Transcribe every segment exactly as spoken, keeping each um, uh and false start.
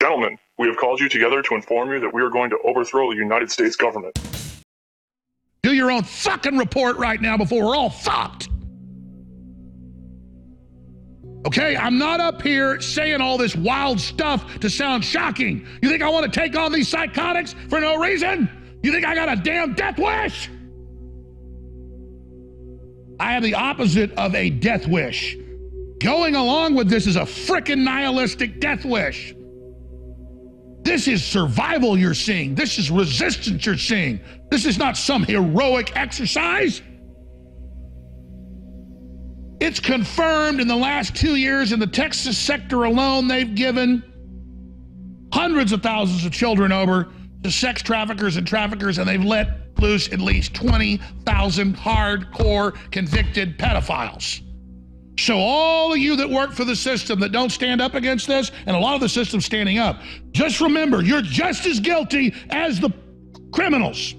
Gentlemen, we have called you together to inform you that we are going to overthrow the United States government. Do your own fucking report right now before we're all fucked. Okay, I'm not up here saying all this wild stuff to sound shocking. You think I want to take on these psychotics for no reason? You think I got a damn death wish? I have the opposite of a death wish. Going along with this is a frickin' nihilistic death wish. This is survival you're seeing. This is resistance you're seeing. This is not some heroic exercise. It's confirmed in the last two years in the Texas sector alone, they've given hundreds of thousands of children over to sex traffickers and traffickers, and they've let loose at least twenty thousand hardcore convicted pedophiles. So all of you that work for the system that don't stand up against this, and a lot of the system's standing up, just remember, you're just as guilty as the criminals.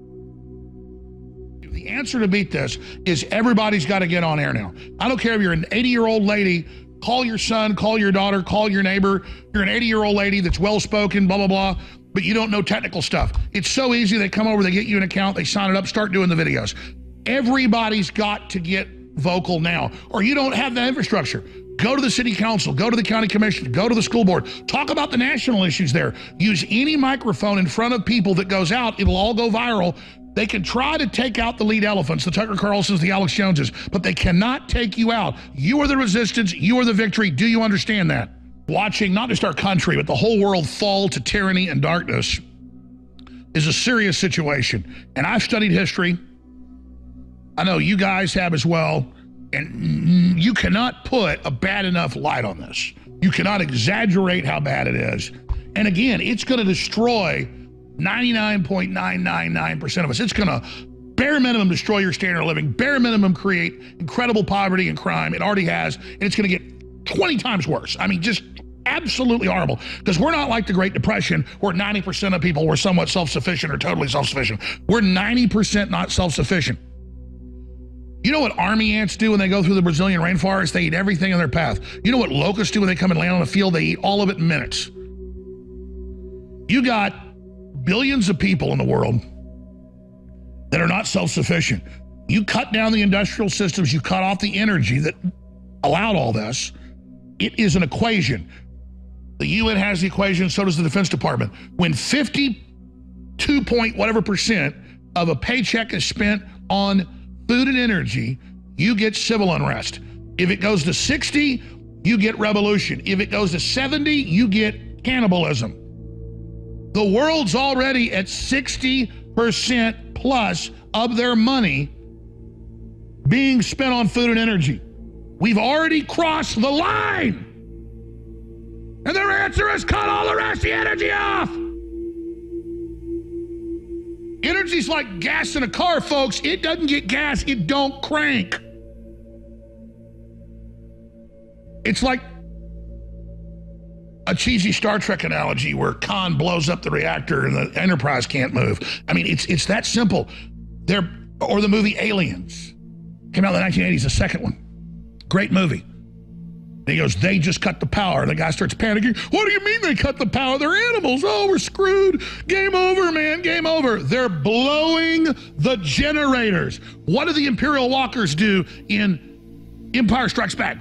The answer to beat this is everybody's got to get on air now. I don't care if you're an eighty-year-old lady, call your son, call your daughter, call your neighbor. You're an eighty-year-old lady that's well-spoken, blah, blah, blah, but you don't know technical stuff. It's so easy. They come over, they get you an account, they sign it up, start doing the videos. Everybody's got to get vocal now, or you don't have the infrastructure. Go to the city council, go to the county commission, go to the school board, talk about the national issues there. Use any microphone in front of people that goes out, it'll all go viral. They can try to take out the lead elephants, the Tucker Carlsons, the Alex Joneses, but they cannot take you out. You are the resistance, you are the victory. Do you understand that? Watching not just our country, but the whole world fall to tyranny and darkness is a serious situation. And I've studied history. I know you guys have as well. And you cannot put a bad enough light on this. You cannot exaggerate how bad it is. And again, it's going to destroy ninety-nine point nine nine nine percent of us. It's going to bare minimum destroy your standard of living, bare minimum create incredible poverty and crime. It already has, and it's going to get twenty times worse. I mean, just absolutely horrible, because we're not like the Great Depression where ninety percent of people were somewhat self-sufficient or totally self-sufficient. We're ninety percent not self-sufficient. You know what army ants do when they go through the Brazilian rainforest? They eat everything in their path. You know what locusts do when they come and land on a field? They eat all of it in minutes. You got billions of people in the world that are not self-sufficient. You cut down the industrial systems, you cut off the energy that allowed all this. It is an equation. The U N has the equation, so does the Defense Department. When fifty-two point whatever percent of a paycheck is spent on food and energy, you get civil unrest. If it goes to sixty, you get revolution. If it goes to seventy, you get cannibalism. The world's already at sixty percent plus of their money being spent on food and energy. We've already crossed the line. And their answer is cut all the rest of the energy off. Energy's like gas in a car, folks. It doesn't get gas, it don't crank. It's like a cheesy Star Trek analogy where Khan blows up the reactor and the Enterprise can't move. I mean, it's it's that simple. They're, or the movie Aliens. Came out in the nineteen eighties, the second one. Great movie. And he goes, they just cut the power. And the guy starts panicking. What do you mean they cut the power? They're animals. Oh, we're screwed. Game over, man. Game over. They're blowing the generators. What do the Imperial Walkers do in Empire Strikes Back?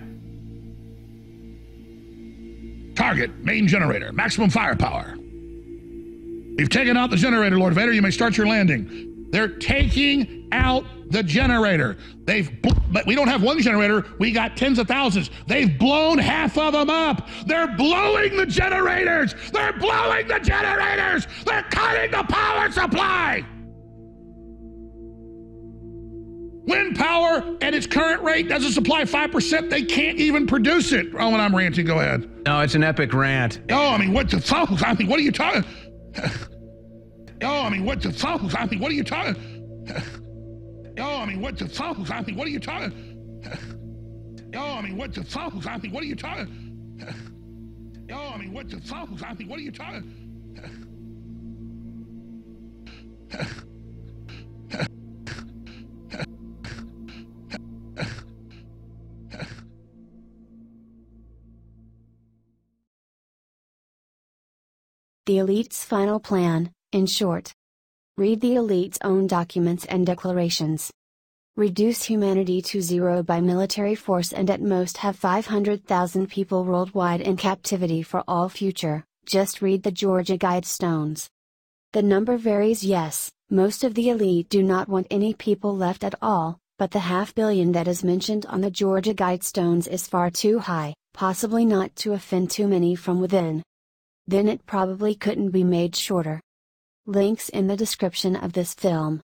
Target, main generator, maximum firepower. You've taken out the generator, Lord Vader. You may start your landing. They're taking out the generator. They've, but we don't have one generator. We got tens of thousands. They've blown half of them up. They're blowing the generators. They're blowing the generators. They're cutting the power supply. Wind power at its current rate doesn't supply five percent. They can't even produce it. Oh, and I'm ranting. Go ahead. No, it's an epic rant. No, I mean, what the fuck? I mean, what are you talking? No, I mean, what the fuck? I mean, what are you talking? No, I mean, what the fuck? I mean, what are you talking? No, I mean, what the fuck? I mean, what are you talking? No, I mean, what the fuck? I mean, what are you talking? The elite's final plan, in short. Read the elite's own documents and declarations. Reduce humanity to zero by military force and at most have five hundred thousand people worldwide in captivity for all future. Just read the Georgia Guidestones. The number varies, yes, most of the elite do not want any people left at all, but the half billion that is mentioned on the Georgia Guidestones is far too high, possibly not to offend too many from within. Then it probably couldn't be made shorter. Links in the description of this film.